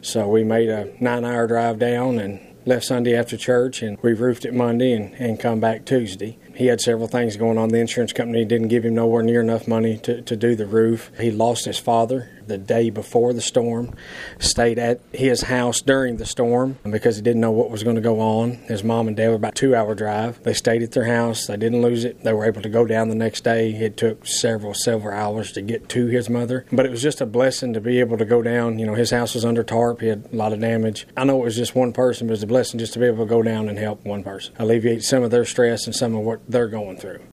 So we made a 9-hour drive down and left Sunday after church, and we roofed it Monday and come back Tuesday. He had several things going on. The insurance company didn't give him nowhere near enough money to do the roof. He lost his father the day before the storm, stayed at his house during the storm because he didn't know what was going to go on. His mom and dad were about a 2-hour drive. They stayed at their house. They didn't lose it. They were able to go down the next day. It took several hours to get to his mother. But it was just a blessing to be able to go down. His house was under tarp. He had a lot of damage. I know it was just one person, but it was a blessing just to be able to go down and help one person, alleviate some of their stress and some of what they're going through.